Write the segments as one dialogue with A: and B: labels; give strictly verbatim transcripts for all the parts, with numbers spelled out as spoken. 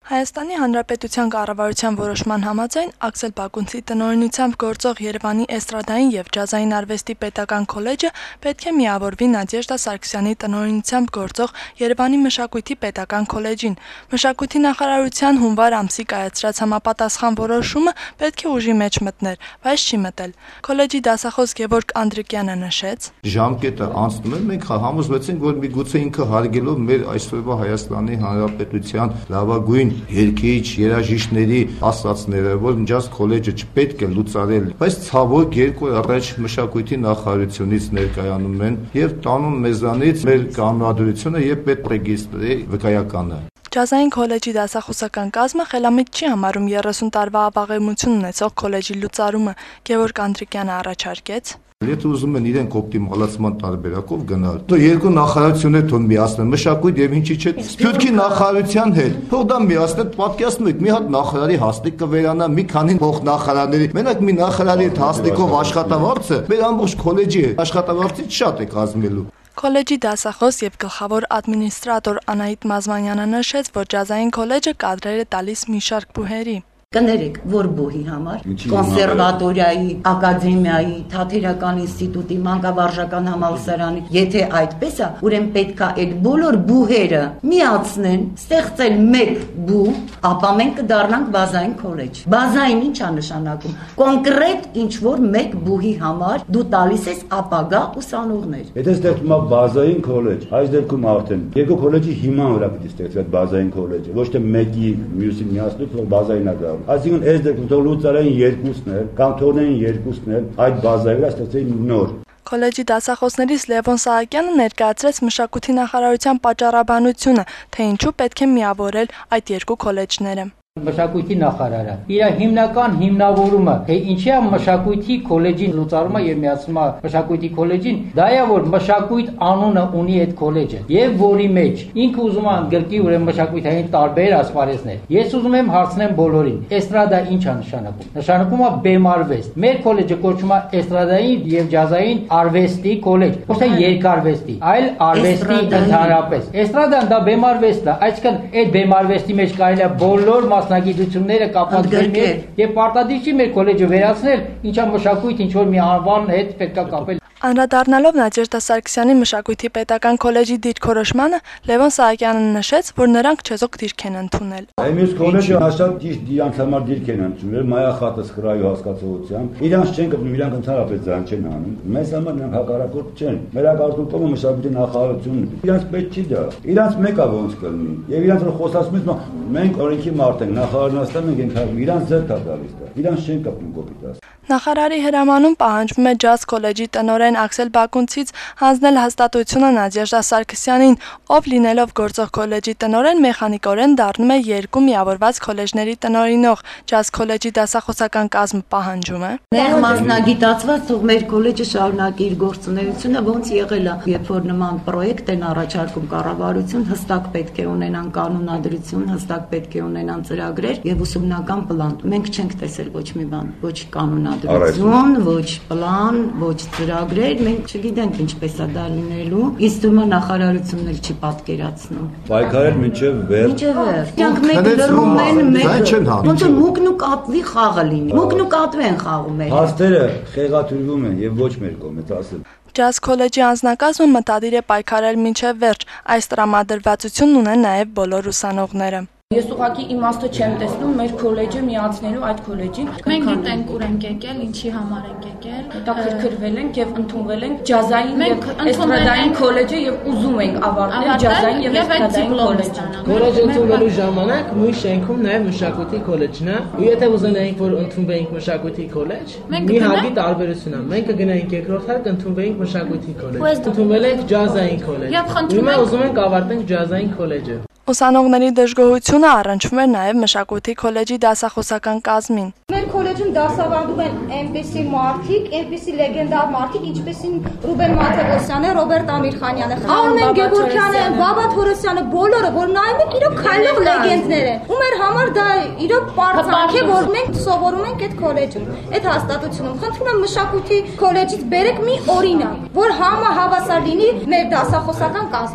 A: Հայաստանի Հանրապետության կառավարության որոշման համաձայն Աքսել Բակունցի տնօրինությամբ գործող Երևանի էստրադային և ջազային արվեստի պետական քոլեջը պետք է միավորվի Նադեժդա Սարգսյանի տնօրինությամբ գործող Երևանի մշակույթի պետական քոլեջին։ Մշակույթի նախարարության հունվար ամսի կայացրած համապատասխան որոշումը պետք է ուժի մեջ մտներ, բայց չի մտել։ Քոլեջի դասախոս Գևորգ Անդրիկյանը նշեց.
B: Ժամկետը անցնում է, մենք համոզվեցինք, որ միգուցե ինքը հարգելով մեր այսօրվա Հայաստանի Հանրապետության լավագույն երկիչ երաժիշտների ասածները, որ ջազ քոլեջը չպետք է լուծարել, բայց ցավոք երկու օր առաջ մշակույթի նախարարությունից ներկայանում են եւ տանում մեզանից մեր կանոնադրությունը եւ պետպրեգիստրի վկայականը։
A: Ջազային քոլեջի դասախոսական կազմը խելամիտ չի համարում երեսուն տարվա ապաղեմություն ունեցող քոլեջի լուծարումը, Գևորգ Անդրիկյանը առաջարկեց.
B: Եթե ուզում են իրենք օպտիմալացման տարբերակով գնալ, તો երկու նախարարություններ թող միացնեն, մշակույթ եւ ինչի՞ չէ, Սփյուռքի նախարարության հետ։ Թող դա միացնեն, պատկերացնում եք, մի հատ նախարարի հաստիկ կվերանա, մի քանի փոխնախարարների։ Մենակ մի նախարարի հետ հաստիկով աշխատավարձը մեր ամբողջ քոլեջի աշխատավարձից շատ է կազմելու։
A: Քոլեջի դասախոս եւ գլխավոր ադմինիստրատոր Անահիտ Մազմանյանը նշեց, որ ջազային քոլեջը կադրեր է տալիս մի շարք բուհերի։
C: Կներեք, որ բուհի համար, կոնսերվատորիայի, ակադեմիայի, թատերական ինստիտուտի, մանկավարժական համալսարանի, եթե այդպես է, ուրեմն պետք է այդ բոլոր բուհերը միացնեն, ստեղծել մեկ բուհ, ապա մենք կդառնանք բազային քոլեջ։ Բազային ինչ է նշանակում։ Կոնկրետ ինչ-որ մեկ բուհի համար դու տալիս ես ապագա ուսանողներ։
D: Եթե ստեղծում է բազային քոլեջ, այս դեպքում արդեն երկու քոլեջի հիման վրա պիտի ստեղծվի բազային քոլեջը, ոչ թե մեկի մյուսին միացնի, որ բազային է։ Այսինքն այս դեպքում թող լուծարային երկուսն էլ, կամ թողնեին երկուսն էլ, այդ բազայի վրա ստեղծեին նոր։
A: Քոլեջի դասախոսներից Լևոն Սահակյանը ներկայացրեց մշակույթի նախարարության պատճառաբանությունը, թե ինչու պետք է միավորել այդ երկու քոլեջները։
E: Մշակույթի նախարարը իր հիմնական հիմնավորումը, թե ինչի է մշակույթի քոլեջին լուծարումը եւ միացումը մշակույթի քոլեջին, դա է որ մշակույթ անունը ունի այդ քոլեջը եւ որի մեջ ինքը ուզում է գրկի ուրեմն մշակույթային տարբեր ասպարեզներ։ Ես ուզում եմ հարցնեմ բոլորին, էստրադա ինչ է նշանակում։ Նշանակում է բեմարվեստ։ Մեր քոլեջը կոչվում է էստրադային եւ ջազային արվեստի քոլեջ, ոչ թե երկարվեստի, այլ արվեստի ընդհանրապես։ Էստրադան դա բեմարվեստ է, այսինքն այդ բեմարվեստի մեջ կարելի է բոլոր մասնագիտությունները կապված դերներ եւ պարտադիր չի մեր քոլեջը վերացնել, ինչա մշակույթ ինչ որ մի անվան հետ պետքա կապել։
A: Անդրադառնալով Նադեժդա Սարգսյանի մշակույթի պետական քոլեջի դիրքորոշմանը, Լևոն Սահակյանը նշեց, որ նրանք չեզոք դիրք են ընդունել։
D: Այս մյուս քոլեջը հաշտավ ճիշտ իրանց համար դիրք են ընդունել, մայախատը սխրայի հասկացողությամբ։ Իրանց չեն կպնում, իրանք ընդհանրապես ձայն չեն անում։ Մեզ համար նրանք հակառակորդ չեն։ Մեր հակառակորդը մշակույթի նախարարությունն է։ Իրանց պետք չի դա։ Իրանց մեկը ոնց կլինի։ Եվ իրանց որ խոսացում են, մենք օրենքի մարդ ենք, նախարարն ասում ենք ենք իրանց ձեռք է տալիս դա։ Իրանց չեն կպնում կոպիտ։
A: Նախարարի հրամանում պահանջվում է ջազ քոլեջի տնօրեն Աքսել Բակունցից հանձնել հաստատությունը Նադեժդա Սարգսյանին, ով լինելով գործող քոլեջի տնօրեն մեխանիկորեն դառնում է երկու միավորված քոլեջների տնօրինող։ Ջազ քոլեջի դասախոսական կազմը պահանջում է
C: Նեղ մասնագիտացված թող մեր քոլեջը շարունակի իր գործունեությունը, ոնց եղել է, երբ որ նման պրոյեկտ են առաջարկում կառավարություն, հստակ պետք է ունենան կանոնադրություն, հստակ պետք է ունենան ծրագրեր եւ ուսումնական պլան։ Մենք չենք տեսել ոչ մի բան, ոչ կանոնադրություն, ոչ պլան, ոչ ծրագրեր, մենք չգիտենք ինչպես է դա լինելու։ Իսկ դու նախարարությունն էլ չի պատկերացնում։
D: Պայքարել մինչև վեր։
C: Մինչև վեր։ Դրանք մեկ լրում են, մեկ ոնց որ մուկն ու կատվի խաղը լինի։ Մուկն ու կատվի են խաղում են։
D: Հաստերը խեղաթյուրվում են եւ ոչ մեր կողմից ասել։
A: Ջազ քոլեջի անձնակազմը մտադիր է պայքարել մինչև վերջ։ Այս տրամադրվածությունն ունեն նաև բոլոր ուսանողները։
F: Ես ուղղակի իմաստը չեմ տեսնում մեր քոլեջը միացնելու այդ քոլեջին։
G: Մենք գիտենք ուր ենք եկել, ինչի համար ենք եկել,
F: հետաքրքրվել ենք եւ ընդունվել ենք ջազային եւ էստրադային քոլեջը եւ ուզում ենք ավարտել ջազային եւ էստրադային քոլեջը։
H: Քոլեջը ընդունելու ժամանակ նույն շենքում նաեւ մշակույթի քոլեջն է, ու եթե ուզենայինք որ ընդունվեինք մշակույթի քոլեջ, մի հագի տարբերություն է։ Մենք կգնայինք երկրորդ հարկ ընդունվեինք մշակույթի քոլեջ։ Ընդունվել ենք ջազային քոլեջ։ Հիմա ուզում ենք ավարտենք ջազային քոլեջը։
A: Ուսանողների դժգոհությունը առնչվում էր նաև մշակույթի քոլեջի դասախոսական կազմին։
I: Մեր քոլեջում դասավանդում են այնպիսի մարդիկ, այնպիսի լեգենդար մարդիկ, ինչպեսին Ռուբեն Մաթևոսյանը, Ռոբերտ Ամիրխանյանը, Արմեն Գևորգյանը, Բաբա Թորոսյանը, բոլորը, որ նայում եք, իրոք քայլող լեգենդներ են։ Ու մեր համար դա իրոք պարծանք է, որ մենք սովորում ենք այդ քոլեջում, այդ հաստատությունում։ Խնդրում եմ մշակույթի քոլեջից բերեք մի օրինակ, որ համահավասար լինի մեր դասախոսական կազմին։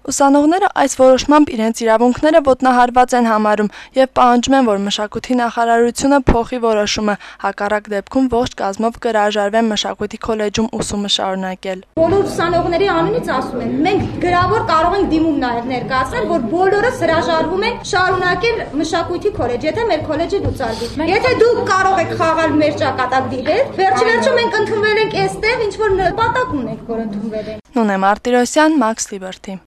A: Ուսանողները այս որոշմամբ իրենց իրավունքները ոտնահարված են համարում եւ պահանջում են, որ մշակույթի նախարարությունը փոխի որոշումը, հակառակ դեպքում ողջ կազմով կհրաժարվեն մշակույթի քոլեջում ուսումը շարունակել։
I: Բոլոր ուսանողների անունից ասում եմ, մենք գրավոր կարող ենք դիմում նաեւ ներկայացնել, որ բոլորս հրաժարվում ենք շարունակել մշակույթի քոլեջ, եթե մեր քոլեջը լուծարվի։ Եթե դուք կարող եք խաղալ մեր ճակատագրի հետ, վերջի վերջում մենք ընդունվել ենք այստեղ, ինչ որ նպատակ ունենք, որ ընդունվել ենք։
A: Նունե Մարտիրոսյան, Max Liberty։